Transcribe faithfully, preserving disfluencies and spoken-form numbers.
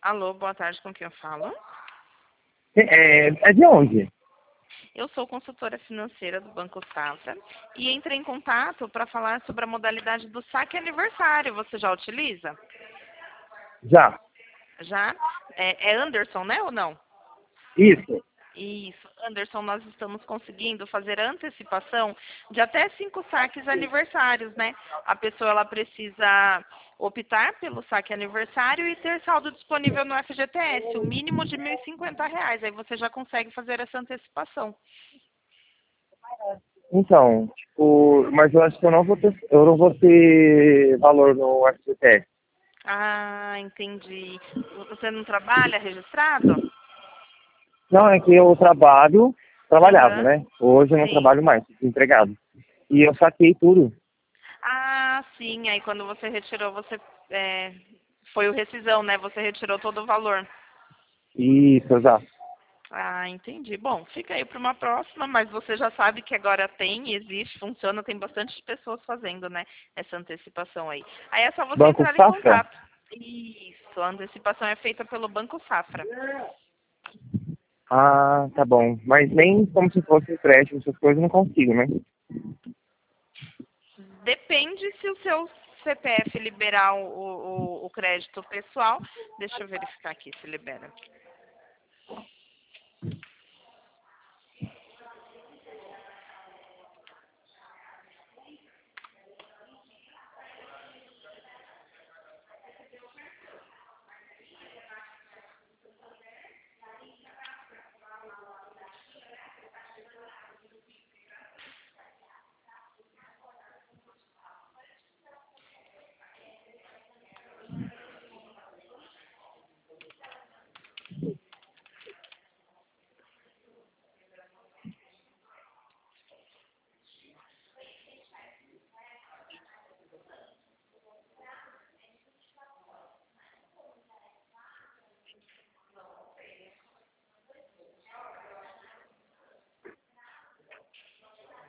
Alô, boa tarde, com quem eu falo? É, é de onde? Eu sou consultora financeira do Banco Safra e entrei em contato para falar sobre a modalidade do saque aniversário. Você já utiliza? Já. Já? É, é Anderson, né, ou não? Isso. Isso, Anderson, nós estamos conseguindo fazer a antecipação de até cinco saques aniversários, né? A pessoa ela precisa optar pelo saque aniversário e ter saldo disponível no F G T S, o mínimo de mil e cinquenta reais. Aí você já consegue fazer essa antecipação. Então, tipo, mas eu acho que eu não vou ter, eu não vou ter valor no F G T S. Ah, entendi. Você não trabalha registrado? Não, é que eu trabalho, trabalhava, Aham, né? Hoje eu não sim. trabalho mais, estou empregado. E eu saquei tudo. Ah, sim. Aí quando você retirou, você é, foi o rescisão, né? Você retirou todo o valor. Isso, exato. Ah, entendi. Bom, fica aí para uma próxima, mas você já sabe que agora tem, existe, funciona, tem bastante pessoas fazendo, né, essa antecipação aí. Aí é só você Banco entrar em Safra? contato. Isso, a antecipação é feita pelo Banco Safra. Ah, tá bom. Mas nem como se fosse empréstimo, essas coisas eu não consigo, né? Depende se o seu C P F liberar o, o, o crédito pessoal. Deixa eu verificar aqui se libera.